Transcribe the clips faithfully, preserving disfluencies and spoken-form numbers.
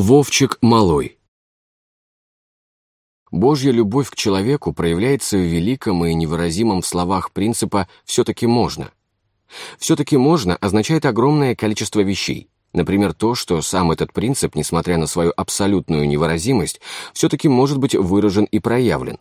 Вовчик Малой. Божья любовь к человеку проявляется в великом и невыразимом в словах принципа «все-таки можно». «Все-таки можно» означает огромное количество вещей. Например, то, что сам этот принцип, несмотря на свою абсолютную невыразимость, все-таки может быть выражен и проявлен.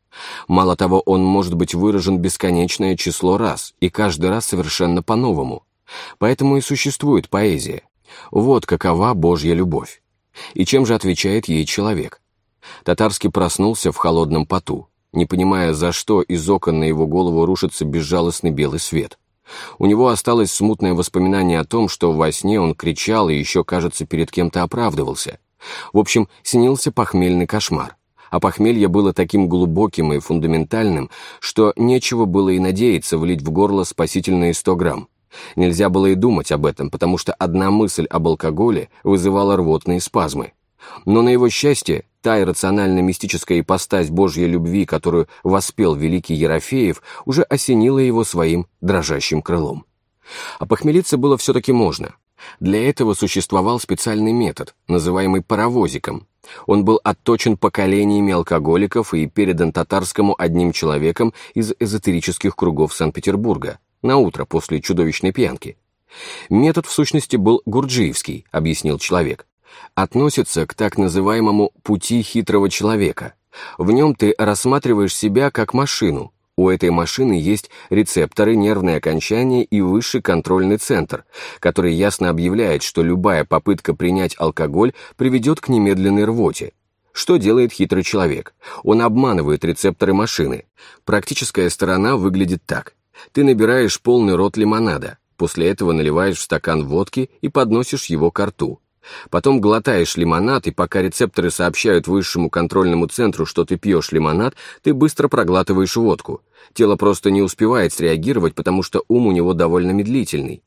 Мало того, он может быть выражен бесконечное число раз, и каждый раз совершенно по-новому. Поэтому и существует поэзия. Вот какова Божья любовь. И чем же отвечает ей человек? Татарский проснулся в холодном поту, не понимая, за что из окон на его голову рушится безжалостный белый свет. У него осталось смутное воспоминание о том, что во сне он кричал и еще, кажется, перед кем-то оправдывался. В общем, снился похмельный кошмар. А похмелье было таким глубоким и фундаментальным, что нечего было и надеяться влить в горло спасительные сто грамм. Нельзя было и думать об этом, потому что одна мысль об алкоголе вызывала рвотные спазмы. Но на его счастье, та иррационально-мистическая ипостась Божьей любви, которую воспел великий Ерофеев, уже осенила его своим дрожащим крылом. А похмелиться было все-таки можно. Для этого существовал специальный метод, называемый паровозиком. Он был отточен поколениями алкоголиков и передан Татарскому одним человеком из эзотерических кругов Санкт-Петербурга, на утро после чудовищной пьянки. Метод, в сущности, был гурджиевский, объяснил человек. Относится к так называемому «пути хитрого человека». В нем ты рассматриваешь себя как машину. У этой машины есть рецепторы, нервные окончания и высший контрольный центр, который ясно объявляет, что любая попытка принять алкоголь приведет к немедленной рвоте. Что делает хитрый человек? Он обманывает рецепторы машины. Практическая сторона выглядит так. Ты набираешь полный рот лимонада, после этого наливаешь в стакан водки и подносишь его ко рту. Потом глотаешь лимонад, и пока рецепторы сообщают высшему контрольному центру, что ты пьешь лимонад, ты быстро проглатываешь водку. Тело просто не успевает среагировать, потому что ум у него довольно медлительный.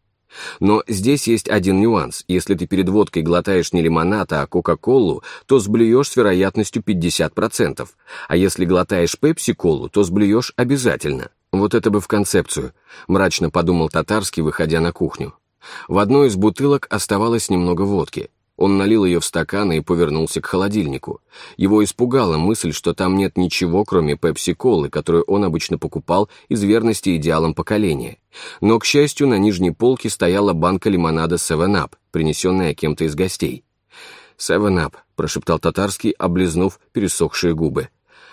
Но здесь есть один нюанс. Если ты перед водкой глотаешь не лимонад, а кока-колу, то сблюешь с вероятностью пятьдесят процентов. А если глотаешь пепси-колу, то сблюешь обязательно. Вот это бы в концепцию, мрачно подумал Татарский, выходя на кухню. В одной из бутылок оставалось немного водки. Он налил ее в стакан и повернулся к холодильнику. Его испугала мысль, что там нет ничего, кроме пепси-колы, которую он обычно покупал из верности идеалам поколения. Но, к счастью, на нижней полке стояла банка лимонада севен ап, принесенная кем-то из гостей. «севен ап», — прошептал Татарский, облизнув пересохшие губы.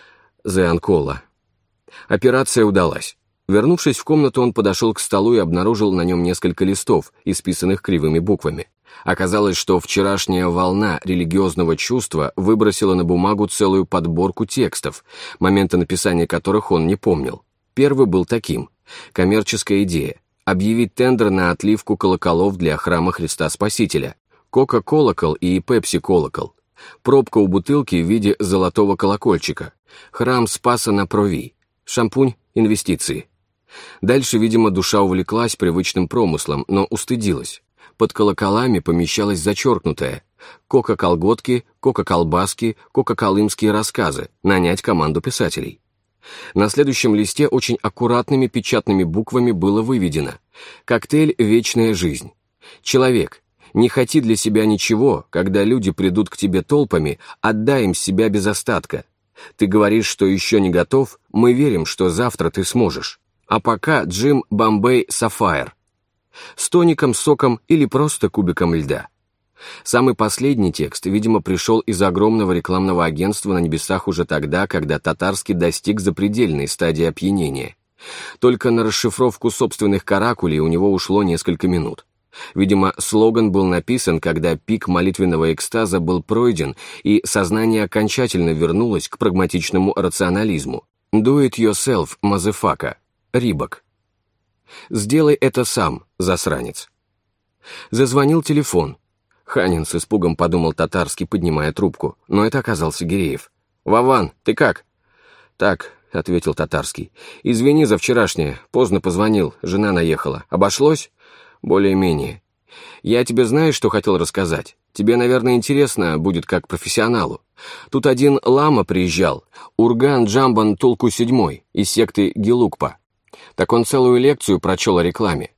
«Зеанкола». Операция удалась. Вернувшись в комнату, он подошел к столу и обнаружил на нем несколько листов, исписанных кривыми буквами. Оказалось, что вчерашняя волна религиозного чувства выбросила на бумагу целую подборку текстов, момента написания которых он не помнил. Первый был таким. Коммерческая идея. Объявить тендер на отливку колоколов для храма Христа Спасителя. Кока-колокол и пепси-колокол. Пробка у бутылки в виде золотого колокольчика. Храм Спаса на Прови. Шампунь, инвестиции. Дальше, видимо, душа увлеклась привычным промыслом, но устыдилась. Под колоколами помещалось зачеркнутое: кока-колготки, кока-колбаски, кока-колымские рассказы, нанять команду писателей. На следующем листе очень аккуратными печатными буквами было выведено: коктейль «Вечная жизнь». Человек, не хоти для себя ничего, когда люди придут к тебе толпами, отдай им себя без остатка. Ты говоришь, что еще не готов, мы верим, что завтра ты сможешь. А пока Джим Бомбей Сафайр. С тоником, соком или просто кубиком льда. Самый последний текст, видимо, пришел из огромного рекламного агентства на небесах уже тогда, когда Татарский достиг запредельной стадии опьянения. Только на расшифровку собственных каракулей у него ушло несколько минут. Видимо, слоган был написан, когда пик молитвенного экстаза был пройден, и сознание окончательно вернулось к прагматичному рационализму. «Do it yourself, мазефака». Рибок. «Сделай это сам, засранец». Зазвонил телефон. Ханин с испугом подумал Татарский, поднимая трубку, но это оказался Гиреев. «Вован, ты как?» «Так», — ответил Татарский. «Извини за вчерашнее, поздно позвонил, жена наехала. Обошлось?» «Более-менее. Я тебе знаешь, что хотел рассказать? Тебе, наверное, интересно будет как профессионалу. Тут один лама приезжал, Урган Джамбан Тулку седьмой, из секты Гелукпа. Так он целую лекцию прочел о рекламе.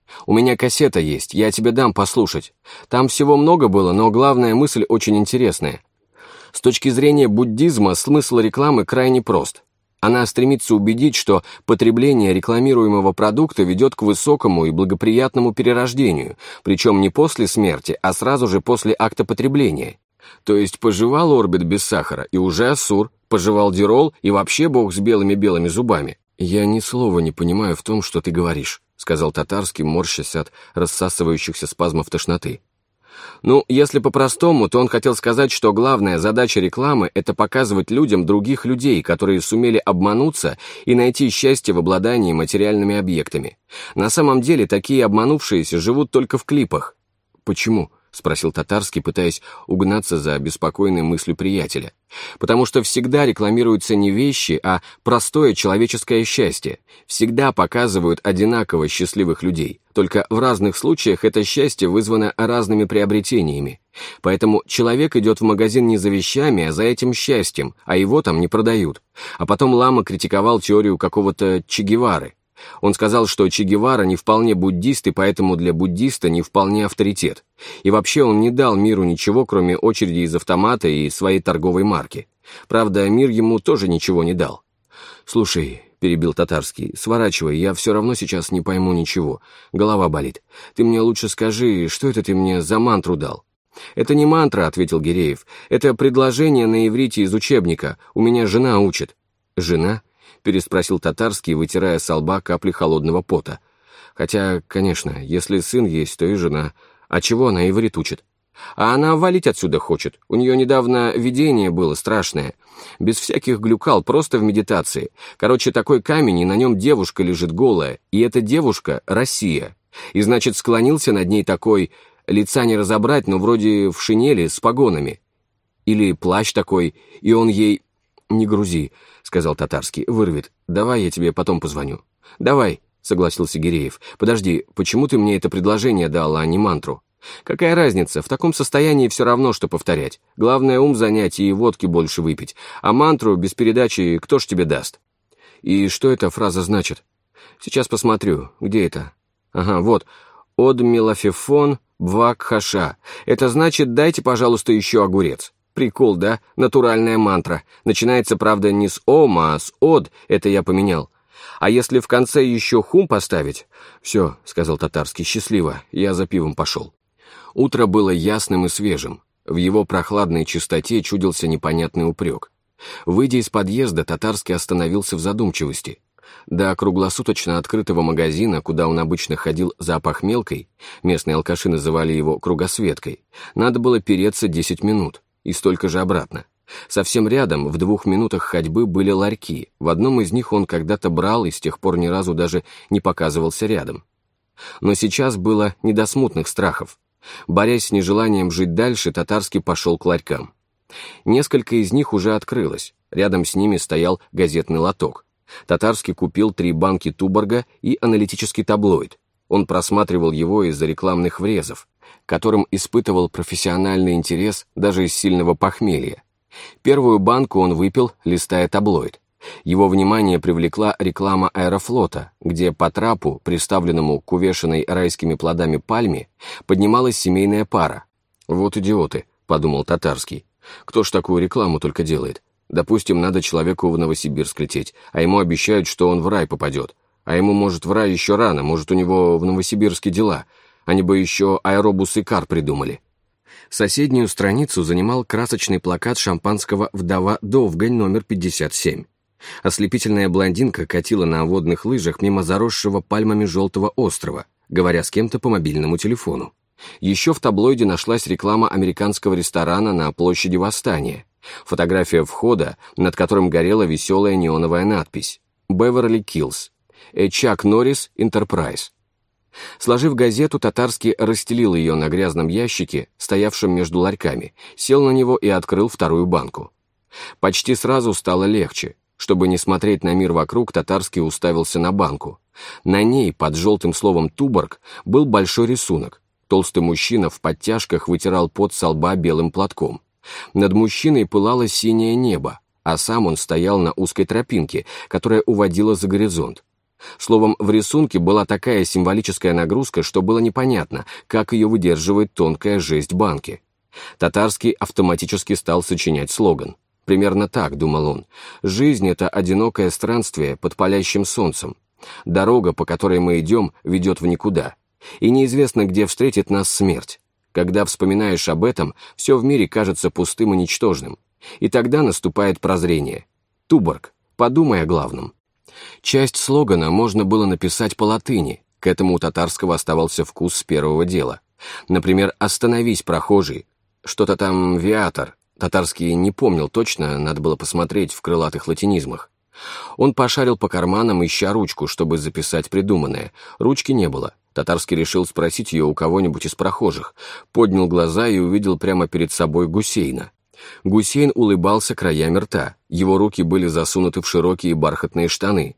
У меня кассета есть, я тебе дам послушать. Там всего много было, но главная мысль очень интересная. С точки зрения буддизма смысл рекламы крайне прост. Она стремится убедить, что потребление рекламируемого продукта ведет к высокому и благоприятному перерождению, причем не после смерти, а сразу же после акта потребления. То есть пожевал орбит без сахара и уже ассур, пожевал дирол и вообще бог с белыми-белыми зубами. «Я ни слова не понимаю в том, что ты говоришь», — сказал Татарский, морщась от рассасывающихся спазмов тошноты. Ну, если по-простому, то он хотел сказать, что главная задача рекламы — это показывать людям других людей, которые сумели обмануться и найти счастье в обладании материальными объектами. На самом деле, такие обманувшиеся живут только в клипах. «Почему?» — спросил Татарский, пытаясь угнаться за беспокойной мыслью приятеля. «Потому что всегда рекламируются не вещи, а простое человеческое счастье. Всегда показывают одинаково счастливых людей. Только в разных случаях это счастье вызвано разными приобретениями. Поэтому человек идет в магазин не за вещами, а за этим счастьем, а его там не продают». А потом Лама критиковал теорию какого-то Че Гевары. Он сказал, что Че Гевара не вполне буддист, и поэтому для буддиста не вполне авторитет. И вообще он не дал миру ничего, кроме очереди из автомата и своей торговой марки. Правда, мир ему тоже ничего не дал. «Слушай», — перебил Татарский, — «сворачивай, я все равно сейчас не пойму ничего. Голова болит. Ты мне лучше скажи, что это ты мне за мантру дал?» «Это не мантра», — ответил Гиреев. «Это предложение на иврите из учебника. У меня жена учит». «Жена?» — переспросил Татарский, вытирая со лба капли холодного пота. «Хотя, конечно, если сын есть, то и жена. А чего она иврит учит? А она валить отсюда хочет. У нее недавно видение было страшное. Без всяких глюкал, просто в медитации. Короче, такой камень, и на нем девушка лежит голая. И эта девушка — Россия. И, значит, склонился над ней такой, лица не разобрать, но вроде в шинели с погонами. Или плащ такой, и он ей... «Не грузи», — сказал Татарский, — «вырвет. Давай я тебе потом позвоню». «Давай», — согласился Гиреев. «Подожди, почему ты мне это предложение дал, а не мантру?» «Какая разница? В таком состоянии все равно, что повторять. Главное, ум занять и водки больше выпить. А мантру без передачи кто ж тебе даст?» «И что эта фраза значит?» «Сейчас посмотрю. Где это?» «Ага, вот. Од мелафефон бвак хаша. Это значит, дайте, пожалуйста, еще огурец». Прикол, да? Натуральная мантра. Начинается, правда, не с ом, а с од, это я поменял. А если в конце еще хум поставить? «Все», — сказал Татарский, — «счастливо, я за пивом пошел». Утро было ясным и свежим. В его прохладной чистоте чудился непонятный упрек. Выйдя из подъезда, Татарский остановился в задумчивости. До круглосуточно открытого магазина, куда он обычно ходил за опохмелкой, местные алкаши называли его кругосветкой, надо было переться десять минут. И столько же обратно. Совсем рядом, в двух минутах ходьбы, были ларьки. В одном из них он когда-то брал и с тех пор ни разу даже не показывался рядом. Но сейчас было не до смутных страхов. Борясь с нежеланием жить дальше, Татарский пошел к ларькам. Несколько из них уже открылось. Рядом с ними стоял газетный лоток. Татарский купил три банки Туборга и аналитический таблоид. Он просматривал его из-за рекламных врезов, которым испытывал профессиональный интерес даже из сильного похмелья. Первую банку он выпил, листая таблоид. Его внимание привлекла реклама Аэрофлота, где по трапу, приставленному к увешанной райскими плодами пальме, поднималась семейная пара. «Вот идиоты», — подумал Татарский. «Кто ж такую рекламу только делает? Допустим, надо человеку в Новосибирск лететь, а ему обещают, что он в рай попадет. А ему, может, в рай еще рано, может, у него в Новосибирске дела. Они бы еще аэробус и кар придумали». Соседнюю страницу занимал красочный плакат шампанского «Вдова Довгань» номер пятьдесят семь. Ослепительная блондинка катила на водных лыжах мимо заросшего пальмами желтого острова, говоря с кем-то по мобильному телефону. Еще в таблоиде нашлась реклама американского ресторана на площади Восстания. Фотография входа, над которым горела веселая неоновая надпись «Беверли Киллз. Чак Норрис Энтерпрайз». Сложив газету, Татарский расстелил ее на грязном ящике, стоявшем между ларьками, сел на него и открыл вторую банку. Почти сразу стало легче. Чтобы не смотреть на мир вокруг, Татарский уставился на банку. На ней, под желтым словом «Туборг», был большой рисунок. Толстый мужчина в подтяжках вытирал пот со лба белым платком. Над мужчиной пылало синее небо, а сам он стоял на узкой тропинке, которая уводила за горизонт. Словом, в рисунке была такая символическая нагрузка, что было непонятно, как ее выдерживает тонкая жесть банки. Татарский автоматически стал сочинять слоган. Примерно так, думал он, «Жизнь — это одинокое странствие под палящим солнцем. Дорога, по которой мы идем, ведет в никуда. И неизвестно, где встретит нас смерть. Когда вспоминаешь об этом, все в мире кажется пустым и ничтожным. И тогда наступает прозрение. Туборг, подумай о главном». Часть слогана можно было написать по латыни, к этому у Татарского оставался вкус с первого дела. Например, «Остановись, прохожий», что-то там «Виатор». Татарский не помнил точно, надо было посмотреть в крылатых латинизмах. Он пошарил по карманам, ища ручку, чтобы записать придуманное. Ручки не было. Татарский решил спросить ее у кого-нибудь из прохожих. Поднял глаза и увидел прямо перед собой Гусейна. Гусейн улыбался краями рта, его руки были засунуты в широкие бархатные штаны.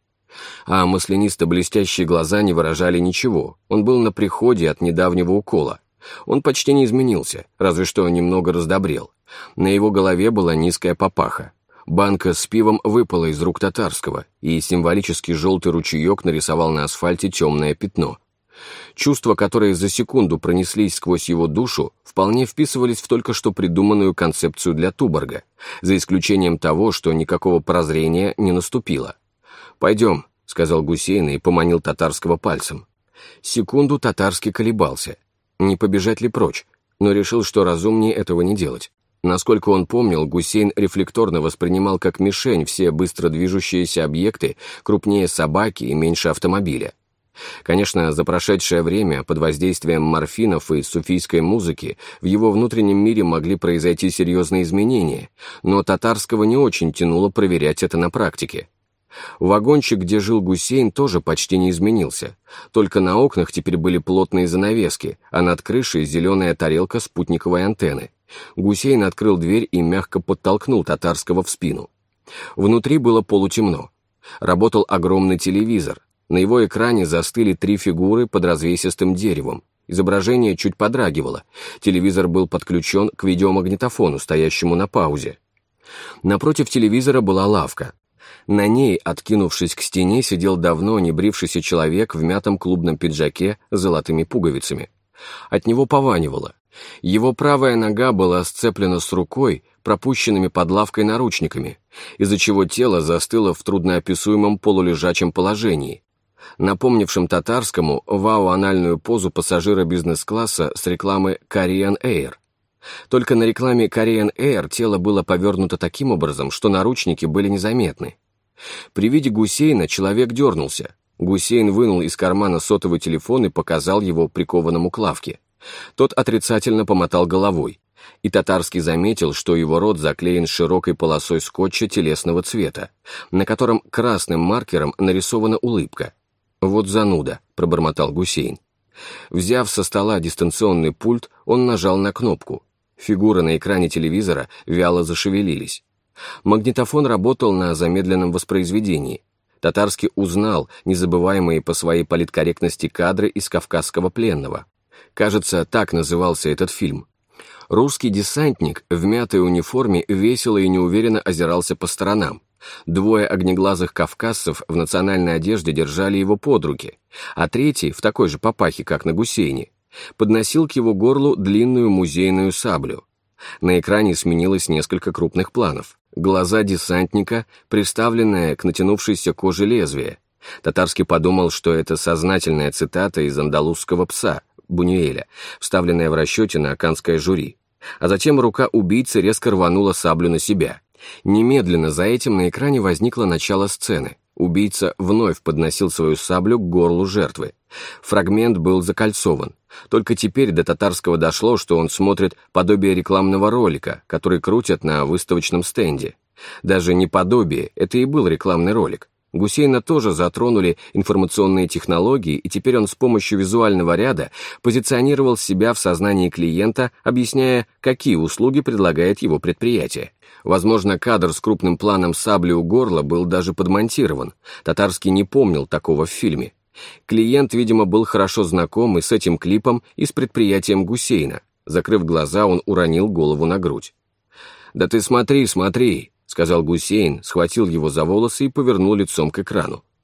А маслянисто-блестящие глаза не выражали ничего, он был на приходе от недавнего укола. Он почти не изменился, разве что немного раздобрел. На его голове была низкая папаха. Банка с пивом выпала из рук Татарского, и символический желтый ручеек нарисовал на асфальте темное пятно. Чувства, которые за секунду пронеслись сквозь его душу, вполне вписывались в только что придуманную концепцию для Туборга, за исключением того, что никакого прозрения не наступило. «Пойдем», — сказал Гусейн и поманил Татарского пальцем. Секунду Татарский колебался, не побежать ли прочь, но решил, что разумнее этого не делать. Насколько он помнил, Гусейн рефлекторно воспринимал как мишень все быстро движущиеся объекты, крупнее собаки и меньше автомобиля. Конечно, за прошедшее время, под воздействием морфинов и суфийской музыки, в его внутреннем мире могли произойти серьезные изменения, но Татарского не очень тянуло проверять это на практике. Вагончик, где жил Гусейн, тоже почти не изменился, только на окнах теперь были плотные занавески, а над крышей зеленая тарелка спутниковой антенны. Гусейн открыл дверь и мягко подтолкнул Татарского в спину. Внутри было полутемно. Работал огромный телевизор. На его экране застыли три фигуры под развесистым деревом. Изображение чуть подрагивало. Телевизор был подключен к видеомагнитофону, стоящему на паузе. Напротив телевизора была лавка. На ней, откинувшись к стене, сидел давно не брившийся человек в мятом клубном пиджаке с золотыми пуговицами. От него пованивало. Его правая нога была сцеплена с рукой, пропущенными под лавкой наручниками, из-за чего тело застыло в трудноописуемом полулежачем положении, напомнившем Татарскому вау-анальную позу пассажира бизнес-класса с рекламы Korean Air. Только на рекламе Korean Air тело было повернуто таким образом, что наручники были незаметны. При виде Гусейна человек дернулся. Гусейн вынул из кармана сотовый телефон и показал его прикованному к лавке. Тот отрицательно помотал головой, и Татарский заметил, что его рот заклеен широкой полосой скотча телесного цвета, на котором красным маркером нарисована улыбка. «Вот зануда», — пробормотал Гусейн. Взяв со стола дистанционный пульт, он нажал на кнопку. Фигуры на экране телевизора вяло зашевелились. Магнитофон работал на замедленном воспроизведении. Татарский узнал незабываемые по своей политкорректности кадры из «Кавказского пленного». Кажется, так назывался этот фильм. Русский десантник в мятой униформе весело и неуверенно озирался по сторонам. Двое огнеглазых кавказцев в национальной одежде держали его под руки, а третий, в такой же папахе, как на Гусейне, подносил к его горлу длинную музейную саблю. На экране сменилось несколько крупных планов. Глаза десантника, приставленные к натянувшейся коже лезвия. Татарский подумал, что это сознательная цитата из «Андалузского пса» Бунюэля, вставленная в расчете на каннское жюри. А затем рука убийцы резко рванула саблю на себя. Немедленно за этим на экране возникло начало сцены. Убийца вновь подносил свою саблю к горлу жертвы. Фрагмент был закольцован. Только теперь до Татарского дошло, что он смотрит подобие рекламного ролика, который крутят на выставочном стенде. Даже не подобие, это и был рекламный ролик. Гусейна тоже затронули информационные технологии, и теперь он с помощью визуального ряда позиционировал себя в сознании клиента, объясняя, какие услуги предлагает его предприятие. Возможно, кадр с крупным планом сабли у горла был даже подмонтирован. Татарский не помнил такого в фильме. Клиент, видимо, был хорошо знаком и с этим клипом, и с предприятием Гусейна. Закрыв глаза, он уронил голову на грудь. «Да ты смотри, смотри», — сказал Гусейн, схватил его за волосы и повернул лицом к экрану.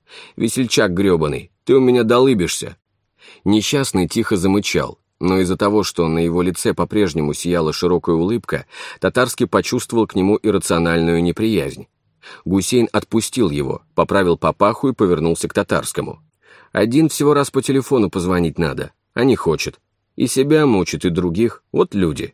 «Весельчак гребаный, ты у меня долыбишься». Несчастный тихо замычал, но из-за того, что на его лице по-прежнему сияла широкая улыбка, Татарский почувствовал к нему иррациональную неприязнь. Гусейн отпустил его, поправил папаху и повернулся к Татарскому. «Один всего раз по телефону позвонить надо, а не хочет. И себя мучит, и других, вот люди.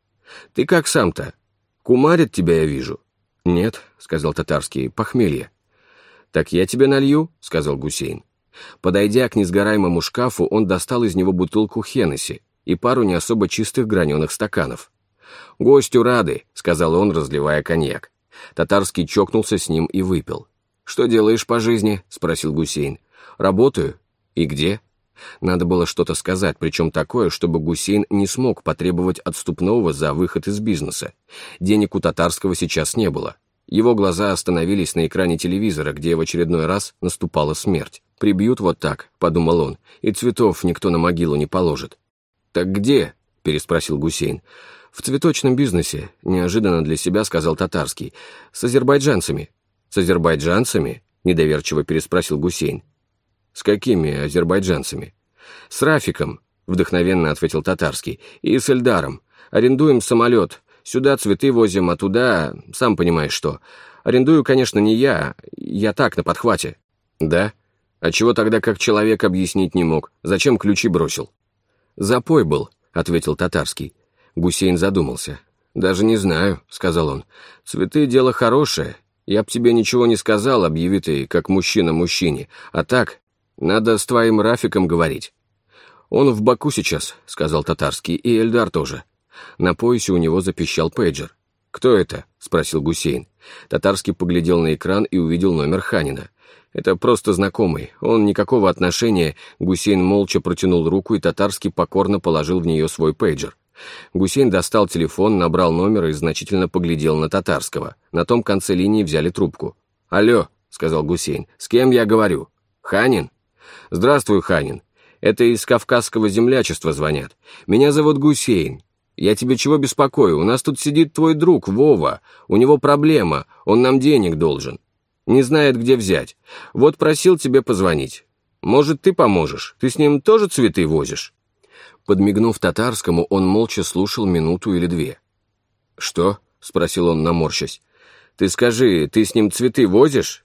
Ты как сам-то? Кумарит тебя, я вижу». «Нет», — сказал Татарский, — «похмелье». «Так я тебе налью», — сказал Гусейн. Подойдя к несгораемому шкафу, он достал из него бутылку Хеннесси и пару не особо чистых граненых стаканов. «Гостю рады», — сказал он, разливая коньяк. Татарский чокнулся с ним и выпил. «Что делаешь по жизни?» — спросил Гусейн. «Работаю». «И где?» Надо было что-то сказать, причем такое, чтобы Гусейн не смог потребовать отступного за выход из бизнеса. Денег у Татарского сейчас не было. Его глаза остановились на экране телевизора, где в очередной раз наступала смерть. «Прибьют вот так», — подумал он, — «и цветов никто на могилу не положит». «Так где?» — переспросил Гусейн. «В цветочном бизнесе», — неожиданно для себя сказал Татарский. «С азербайджанцами». «С азербайджанцами?» — недоверчиво переспросил Гусейн. «С какими азербайджанцами?» «С Рафиком», — вдохновенно ответил Татарский, — «и с Эльдаром. Арендуем самолет. Сюда цветы возим, а туда... сам понимаешь что. Арендую, конечно, не я. Я так, на подхвате». «Да? А чего тогда как человек объяснить не мог? Зачем ключи бросил?» «Запой был», — ответил Татарский. Гусейн задумался. «Даже не знаю», — сказал он. «Цветы — дело хорошее. Я б тебе ничего не сказал, объяви ты, как мужчина мужчине. А так, надо с твоим Рафиком говорить». «Он в Баку сейчас», — сказал Татарский, — «и Эльдар тоже». На поясе у него запищал пейджер. «Кто это?» — спросил Гусейн. Татарский поглядел на экран и увидел номер Ханина. «Это просто знакомый. Он никакого отношения...» Гусейн молча протянул руку, и Татарский покорно положил в нее свой пейджер. Гусейн достал телефон, набрал номер и значительно поглядел на Татарского. На том конце линии взяли трубку. «Алло», — сказал Гусейн, — «с кем я говорю?» «Ханин?» «Здравствуй, Ханин. Это из Кавказского землячества звонят. Меня зовут Гусейн. Я тебе чего беспокою? У нас тут сидит твой друг, Вова. У него проблема, он нам денег должен. Не знает, где взять. Вот просил тебе позвонить. Может, ты поможешь? Ты с ним тоже цветы возишь?» Подмигнув Татарскому, он молча слушал минуту или две. «Что?» — спросил он, наморщась. «Ты скажи, ты с ним цветы возишь?»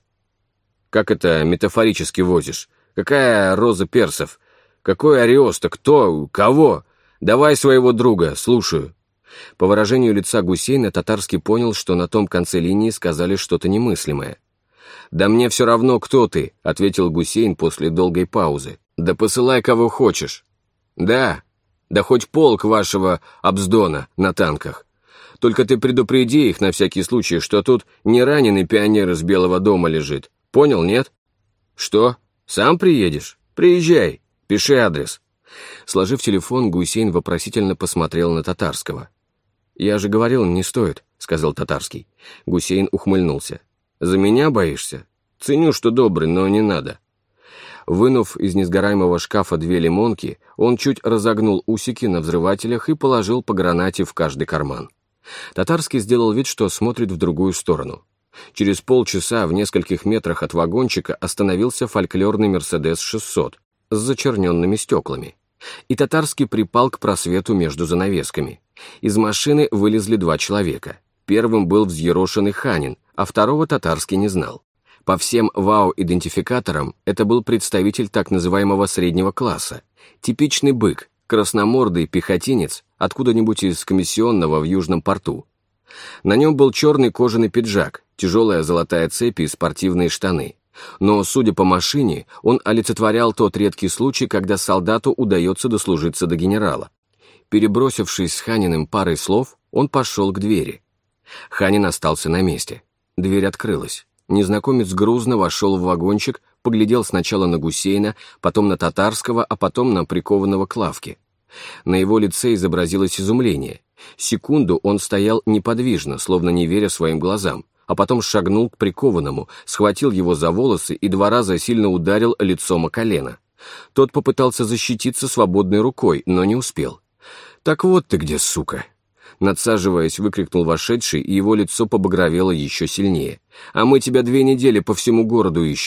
«Как это метафорически возишь? Какая роза персов? Какой Ариоста? Кто? Кого? Давай своего друга, слушаю». По выражению лица Гусейна Татарский понял, что на том конце линии сказали что-то немыслимое. «Да мне все равно, кто ты», — ответил Гусейн после долгой паузы. «Да посылай кого хочешь». «Да, да хоть полк вашего Абздона на танках. Только ты предупреди их на всякий случай, что тут не раненый пионер из Белого дома лежит. Понял, нет?» «Что? Сам приедешь? Приезжай, пиши адрес». Сложив телефон, Гусейн вопросительно посмотрел на Татарского. «Я же говорил, не стоит», — сказал Татарский. Гусейн ухмыльнулся. «За меня боишься? Ценю, что добрый, но не надо». Вынув из несгораемого шкафа две лимонки, он чуть разогнул усики на взрывателях и положил по гранате в каждый карман. Татарский сделал вид, что смотрит в другую сторону. Через полчаса в нескольких метрах от вагончика остановился фольклорный «Мерседес шестьсот» с зачерненными стеклами. И Татарский припал к просвету между занавесками. Из машины вылезли два человека. Первым был взъерошенный Ханин, а второго Татарский не знал. По всем ВАУ-идентификаторам это был представитель так называемого среднего класса, типичный бык, красномордый пехотинец откуда-нибудь из комиссионного в Южном порту. На нем был черный кожаный пиджак, тяжелая золотая цепь и спортивные штаны. Но, судя по машине, он олицетворял тот редкий случай, когда солдату удается дослужиться до генерала. Перебросившись с Ханиным парой слов, он пошел к двери. Ханин остался на месте. Дверь открылась. Незнакомец грузно вошел в вагончик, поглядел сначала на Гусейна, потом на Татарского, а потом на прикованного к лавке. На его лице изобразилось изумление. Секунду он стоял неподвижно, словно не веря своим глазам, а потом шагнул к прикованному, схватил его за волосы и два раза сильно ударил лицом о колено. Тот попытался защититься свободной рукой, но не успел. «Так вот ты где, сука!» Надсаживаясь, выкрикнул вошедший, и его лицо побагровело еще сильнее. «А мы тебя две недели по всему городу ищем.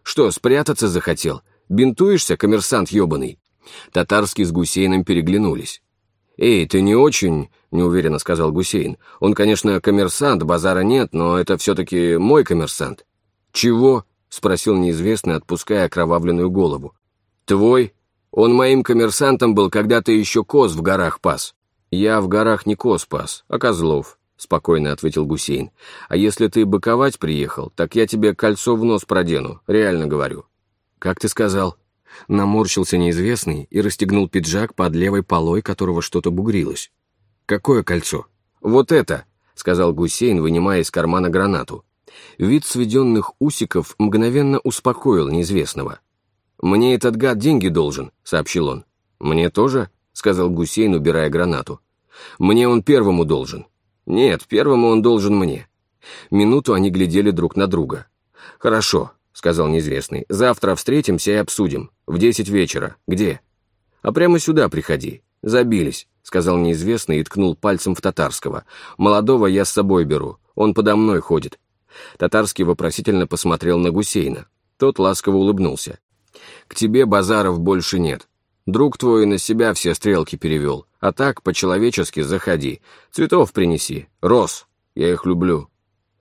Что, спрятаться захотел? Бинтуешься, коммерсант ебаный?» Татарский с Гусейном переглянулись. «Эй, ты не очень...» — неуверенно сказал Гусейн. «Он, конечно, коммерсант, базара нет, но это все-таки мой коммерсант». «Чего?» — спросил неизвестный, отпуская окровавленную голову. «Твой? Он моим коммерсантом был, когда ты еще коз в горах пас». «Я в горах не коз пас, а козлов», — спокойно ответил Гусейн. «А если ты быковать приехал, так я тебе кольцо в нос продену, реально говорю». «Как ты сказал?» Наморщился неизвестный и расстегнул пиджак, под левой полой которого что-то бугрилось. «Какое кольцо?» «Вот это», — сказал Гусейн, вынимая из кармана гранату. Вид сведенных усиков мгновенно успокоил неизвестного. «Мне этот гад деньги должен», — сообщил он. «Мне тоже?» — сказал Гусейн, убирая гранату. «Мне он первому должен». «Нет, первому он должен мне». Минуту они глядели друг на друга. «Хорошо», — сказал неизвестный. «Завтра встретимся и обсудим. В десять вечера. Где?» «А прямо сюда приходи. Забились», — сказал неизвестный и ткнул пальцем в Татарского. «Молодого я с собой беру. Он подо мной ходит». Татарский вопросительно посмотрел на Гусейна. Тот ласково улыбнулся. «К тебе базаров больше нет. Друг твой на себя все стрелки перевел. А так, по-человечески, заходи. Цветов принеси. Роз. Я их люблю».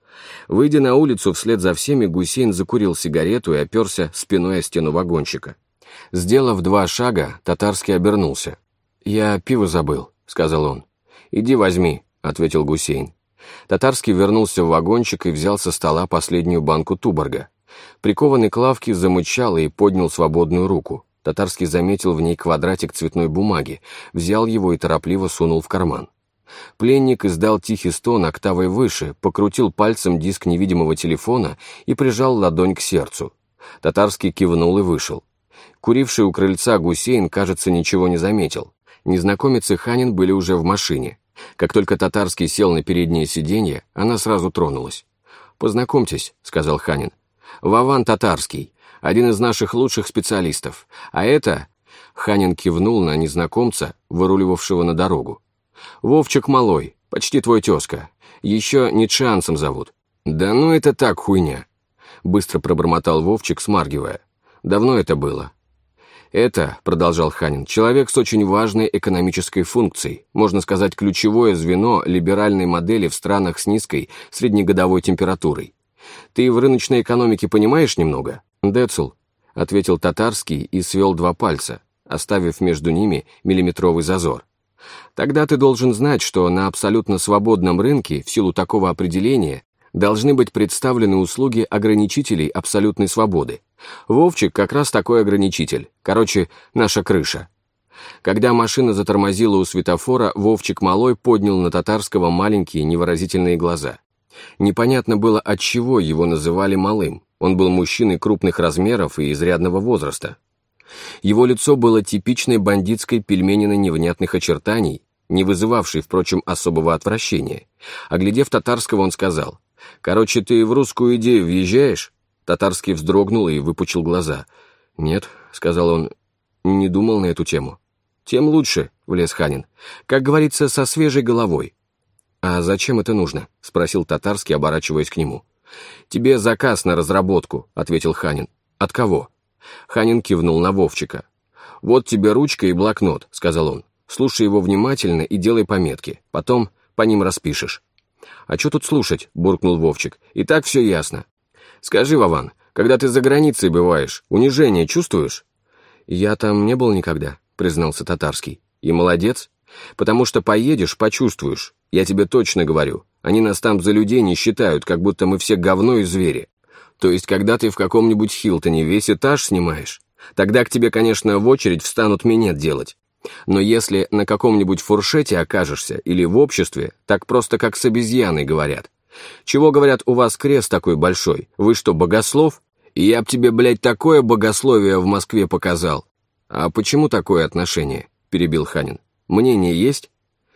Выйдя на улицу вслед за всеми, Гусейн закурил сигарету и оперся спиной о стену вагончика. Сделав два шага, Татарский обернулся. «Я пиво забыл», — сказал он. «Иди возьми», — ответил Гусейн. Татарский вернулся в вагончик и взял со стола последнюю банку Туборга. Прикованный к лавке замычал и поднял свободную руку. Татарский заметил в ней квадратик цветной бумаги, взял его и торопливо сунул в карман. Пленник издал тихий стон октавой выше, покрутил пальцем диск невидимого телефона и прижал ладонь к сердцу. Татарский кивнул и вышел. Куривший у крыльца Гусейн, кажется, ничего не заметил. Незнакомец и Ханин были уже в машине. Как только Татарский сел на переднее сиденье, она сразу тронулась. «Познакомьтесь», — сказал Ханин. «Вован Татарский, один из наших лучших специалистов. А это...» — Ханин кивнул на незнакомца, выруливавшего на дорогу. «Вовчик Малой, почти твой тезка. Еще Нитшансом зовут». «Да ну это так, хуйня», — быстро пробормотал Вовчик, смаргивая. «Давно это было». «Это, — продолжал Ханин, — человек с очень важной экономической функцией, можно сказать, ключевое звено либеральной модели в странах с низкой среднегодовой температурой. Ты в рыночной экономике понимаешь немного?» «Децл», — ответил Татарский и свел два пальца, оставив между ними миллиметровый зазор. «Тогда ты должен знать, что на абсолютно свободном рынке, в силу такого определения, должны быть представлены услуги ограничителей абсолютной свободы. Вовчик как раз такой ограничитель. Короче, наша крыша». Когда машина затормозила у светофора, Вовчик Малой поднял на Татарского маленькие невыразительные глаза. Непонятно было, отчего его называли малым. Он был мужчиной крупных размеров и изрядного возраста. Его лицо было типичной бандитской пельмениной невнятных очертаний, не вызывавшей, впрочем, особого отвращения. Оглядев Татарского, он сказал: «Короче, ты в русскую идею въезжаешь?» Татарский вздрогнул и выпучил глаза. «Нет», — сказал он, — «не думал на эту тему». «Тем лучше», — влез Ханин. «Как говорится, со свежей головой». «А зачем это нужно?» — спросил Татарский, оборачиваясь к нему. «Тебе заказ на разработку», — ответил Ханин. «От кого?» Ханин кивнул на Вовчика. «Вот тебе ручка и блокнот», — сказал он. «Слушай его внимательно и делай пометки. Потом по ним распишешь». «А что тут слушать?» — буркнул Вовчик. «И так все ясно. Скажи, Вован, когда ты за границей бываешь, унижение чувствуешь?» «Я там не был никогда», — признался Татарский. «И молодец. Потому что поедешь, почувствуешь. Я тебе точно говорю. Они нас там за людей не считают, как будто мы все говно и звери. То есть, когда ты в каком-нибудь Хилтоне весь этаж снимаешь, тогда к тебе, конечно, в очередь встанут минет делать. Но если на каком-нибудь фуршете окажешься или в обществе, так просто как с обезьяной говорят. Чего, говорят, у вас крест такой большой? Вы что, богослов? И я б тебе, блядь, такое богословие в Москве показал». «А почему такое отношение?» — перебил Ханин. «Мнение есть?»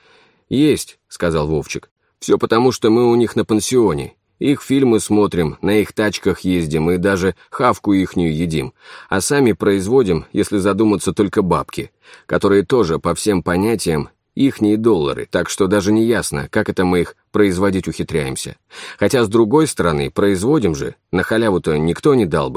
«Есть», — сказал Вовчик. «Все потому, что мы у них на пансионе. Их фильмы смотрим, на их тачках ездим и даже хавку ихнюю едим, а сами производим, если задуматься, только бабки, которые тоже, по всем понятиям, ихние доллары, так что даже не ясно, как это мы их производить ухитряемся. Хотя, с другой стороны, производим же, на халяву-то никто не дал бы.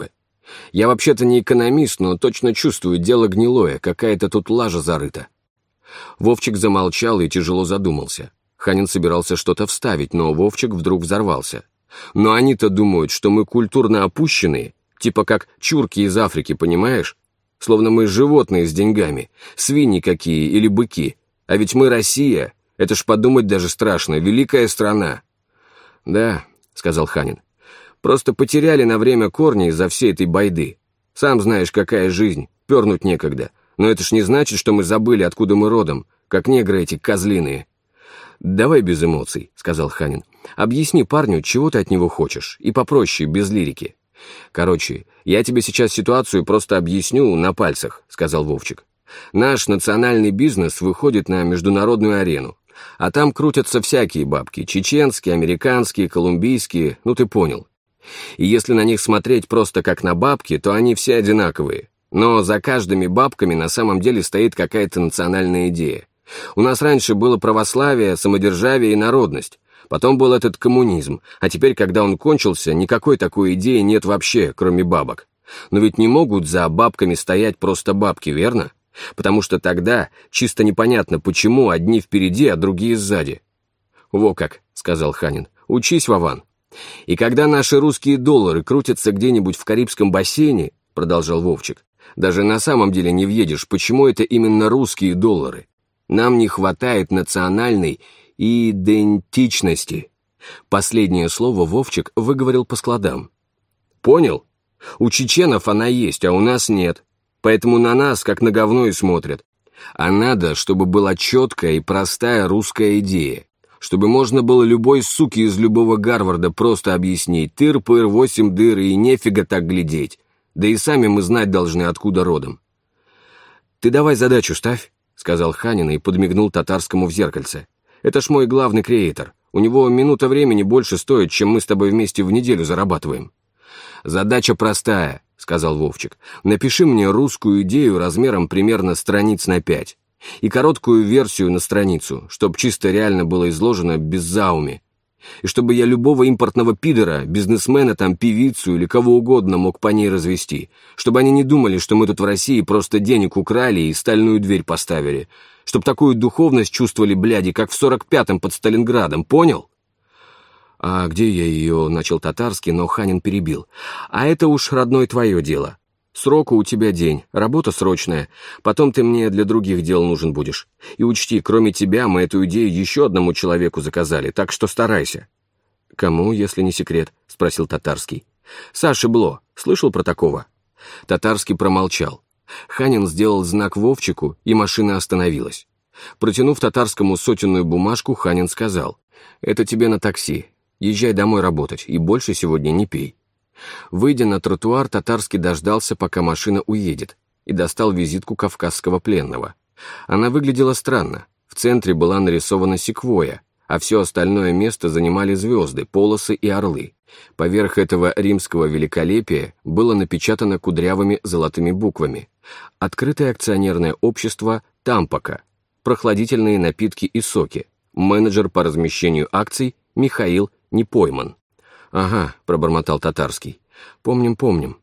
Я вообще-то не экономист, но точно чувствую, дело гнилое, какая-то тут лажа зарыта». Вовчик замолчал и тяжело задумался. Ханин собирался что-то вставить, но Вовчик вдруг взорвался. «Но они-то думают, что мы культурно опущенные, типа как чурки из Африки, понимаешь? Словно мы животные с деньгами, свиньи какие или быки. А ведь мы Россия, это ж подумать даже страшно, великая страна». «Да», — сказал Ханин, — «просто потеряли на время корни из-за всей этой байды. Сам знаешь, какая жизнь, пернуть некогда. Но это ж не значит, что мы забыли, откуда мы родом, как негры эти козлиные». «Давай без эмоций», — сказал Ханин. «Объясни парню, чего ты от него хочешь, и попроще, без лирики». «Короче, я тебе сейчас ситуацию просто объясню на пальцах», — сказал Вовчик. «Наш национальный бизнес выходит на международную арену, а там крутятся всякие бабки, чеченские, американские, колумбийские, ну ты понял. И если на них смотреть просто как на бабки, то они все одинаковые. Но за каждыми бабками на самом деле стоит какая-то национальная идея. У нас раньше было православие, самодержавие и народность. Потом был этот коммунизм, а теперь, когда он кончился, никакой такой идеи нет вообще, кроме бабок. Но ведь не могут за бабками стоять просто бабки, верно? Потому что тогда чисто непонятно, почему одни впереди, а другие сзади». «Во как», — сказал Ханин, — «учись, Вован. И когда наши русские доллары крутятся где-нибудь в Карибском бассейне, — продолжал Вовчик, — даже на самом деле не въедешь, почему это именно русские доллары. Нам не хватает национальной идентичности». Последнее слово Вовчик выговорил по складам. «Понял? У чеченов она есть, а у нас нет. Поэтому на нас как на говно и смотрят. А надо, чтобы была четкая и простая русская идея. Чтобы можно было любой суке из любого Гарварда просто объяснить тыр-пыр, восемь дыр и нефига так глядеть. Да и сами мы знать должны, откуда родом». «Ты давай задачу ставь», — сказал Ханин и подмигнул татарскому в зеркальце. «Это ж мой главный креатор. У него минута времени больше стоит, чем мы с тобой вместе в неделю зарабатываем». «Задача простая», — сказал Вовчик. «Напиши мне русскую идею размером примерно страниц на пять. И короткую версию на страницу, чтоб чисто реально было изложено без зауми. И чтобы я любого импортного пидора, бизнесмена там, певицу или кого угодно мог по ней развести. Чтобы они не думали, что мы тут в России просто денег украли и стальную дверь поставили. Чтоб такую духовность чувствовали, бляди, как в сорок пятом под Сталинградом, понял?» «А где я ее?» — начал татарский, но Ханин перебил. «А это уж, родной, твое дело. Сроку у тебя день, работа срочная, потом ты мне для других дел нужен будешь. И учти, кроме тебя мы эту идею еще одному человеку заказали, так что старайся». «Кому, если не секрет?» — спросил татарский. «Саше Бло. Слышал про такого?» Татарский промолчал. Ханин сделал знак Вовчику, и машина остановилась. Протянув татарскому сотенную бумажку, Ханин сказал: «Это тебе на такси. Езжай домой работать, и больше сегодня не пей». Выйдя на тротуар, татарский дождался, пока машина уедет, и достал визитку кавказского пленного. Она выглядела странно. В центре была нарисована секвойя, а все остальное место занимали звезды, полосы и орлы. Поверх этого римского великолепия было напечатано кудрявыми золотыми буквами: «Открытое акционерное общество Тампака. Прохладительные напитки и соки. Менеджер по размещению акций Михаил Непойман». «Ага», — пробормотал татарский. «Помним, помним».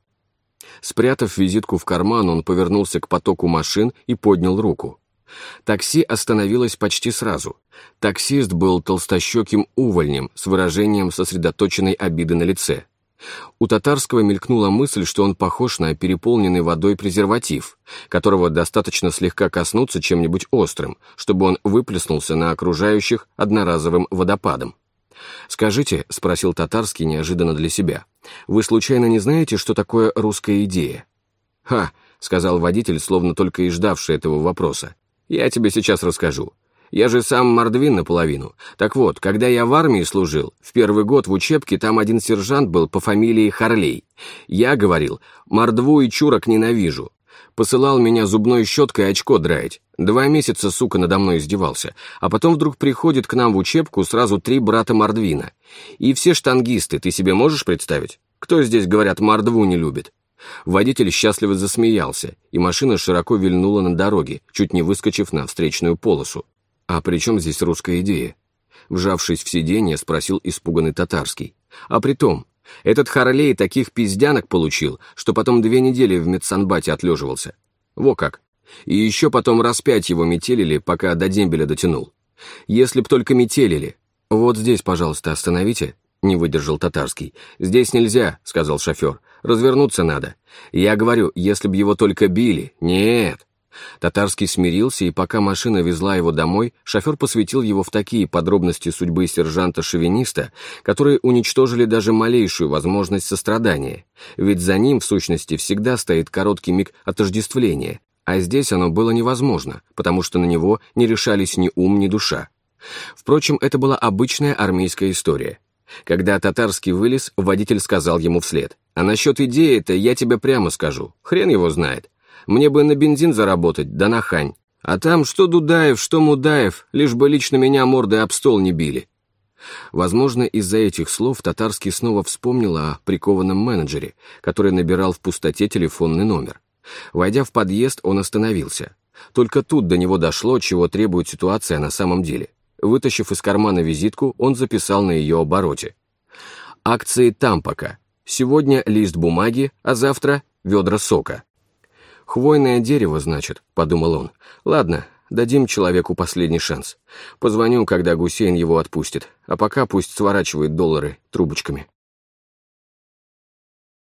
Спрятав визитку в карман, он повернулся к потоку машин и поднял руку. Такси остановилось почти сразу. Таксист был толстощеким увольнем с выражением сосредоточенной обиды на лице. У татарского мелькнула мысль, что он похож на переполненный водой презерватив, которого достаточно слегка коснуться чем-нибудь острым, чтобы он выплеснулся на окружающих одноразовым водопадом. «Скажите», — спросил татарский неожиданно для себя, — «вы случайно не знаете, что такое русская идея?» «Ха», — сказал водитель, словно только и ждавший этого вопроса, — «я тебе сейчас расскажу. Я же сам мордвин наполовину. Так вот, когда я в армии служил, в первый год в учебке там один сержант был по фамилии Харлей. Я говорил: мордву и чурок ненавижу. Посылал меня зубной щеткой очко драить. Два месяца, сука, надо мной издевался. А потом вдруг приходит к нам в учебку сразу три брата мордвина. И все штангисты, ты себе можешь представить? Кто здесь, говорят, мордву не любит?» Водитель счастливо засмеялся, и машина широко вильнула на дороге, чуть не выскочив на встречную полосу. «А при чем здесь русская идея?» Вжавшись в сиденье, спросил испуганный татарский. «А при том, Этот Харлей таких пиздянок получил, что потом две недели в медсанбате отлеживался. Во как. И еще потом раз пять его метелили, пока до дембеля дотянул. Если б только метелили. Вот здесь, пожалуйста, остановите, не выдержал Татарский. Здесь нельзя, сказал шофер. Развернуться надо. Я говорю, если б его только били. Нет. Татарский смирился, и пока машина везла его домой, шофер посвятил его в такие подробности судьбы сержанта-шовиниста, которые уничтожили даже малейшую возможность сострадания, ведь за ним, в сущности, всегда стоит короткий миг отождествления, а здесь оно было невозможно, потому что на него не решались ни ум, ни душа. Впрочем, это была обычная армейская история. Когда Татарский вылез, водитель сказал ему вслед: «А насчет идеи-то я тебе прямо скажу, хрен его знает. Мне бы на бензин заработать, да на хань. А там что Дудаев, что Мудаев, лишь бы лично меня мордой об стол не били». Возможно, из-за этих слов Татарский снова вспомнил о прикованном менеджере, который набирал в пустоте телефонный номер. Войдя в подъезд, он остановился. Только тут до него дошло, чего требует ситуация на самом деле. Вытащив из кармана визитку, он записал на ее обороте: «Акции Тампака. Сегодня лист бумаги, а завтра ведра сока». «Хвойное дерево, значит», — подумал он. «Ладно, дадим человеку последний шанс. Позвоню, когда Гусейн его отпустит, а пока пусть сворачивает доллары трубочками».